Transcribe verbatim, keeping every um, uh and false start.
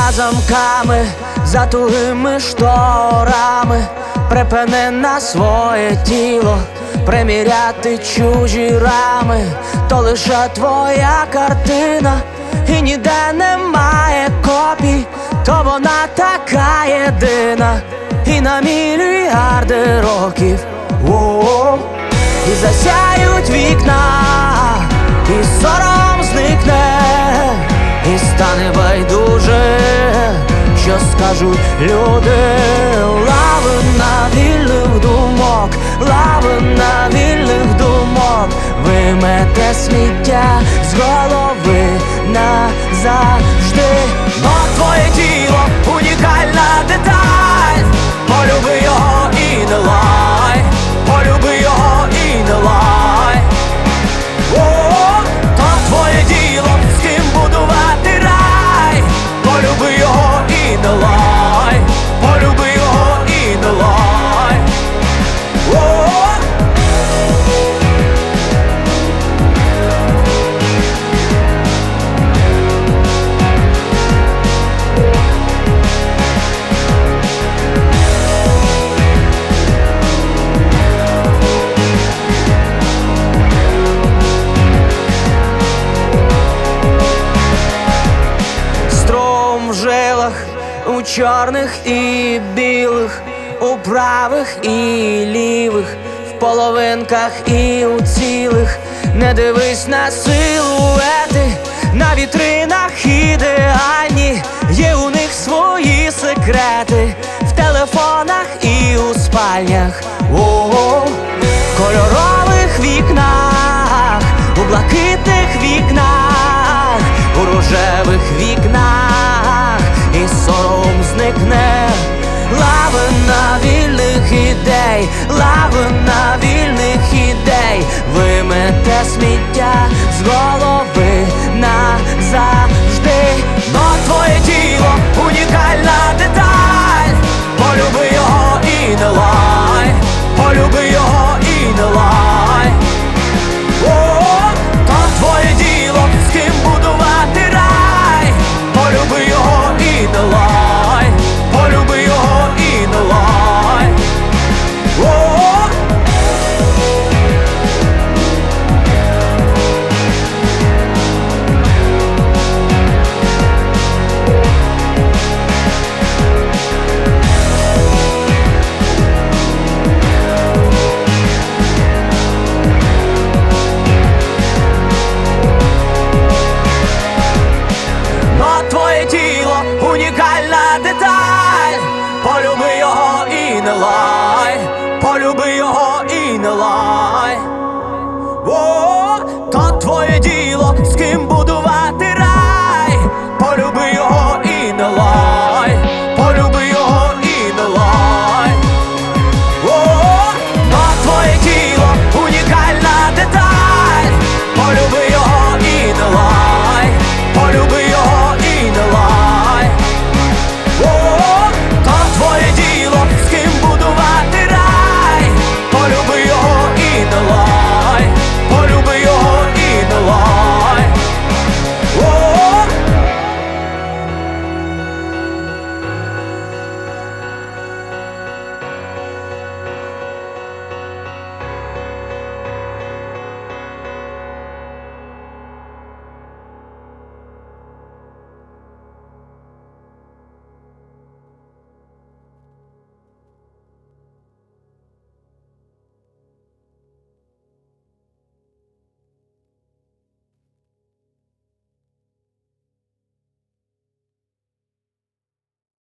за замками, за тугими шторами. Припини на своє тіло приміряти чужі рами. То лише твоя картина, і ніде немає копій, то вона така єдина, і на мільярди років. О-о-о. І засяють вікна, і сором зникне, і стане байдуже, що скажуть люди. Лавина вільних думок, лавина вільних думок вимете сміття з голови назавжди. Но твоє тіло унікальна деталь, полюби його і не лай, полюби його і не лай. О, то твоє діло, з ким будувати рай, полюби його і не лай, полюби його і не лай. О, струм в жилах, у чорних і білих, у правих і лівих, в половинках і у цілих. Не дивись на силуети, на вітринах ідеальні, є у них свої секрети, в телефонах і у спальнях. О-о-о. В кольорових вікнах, у блакитних вікнах, у рожевих вікнах, і сором зникне. Лавина вільних ідей, лавина вільних ідей вимете сміття з голови назавжди. Но твоє тіло унікальна деталь, полюби його і не лай, полюби його і не лай. О, то твоє діло, з ким будувати рай, полюби його і не лай, полюби його і не лай. О, но твоє тіло унікальна деталь, полюби його і не лай, полюби його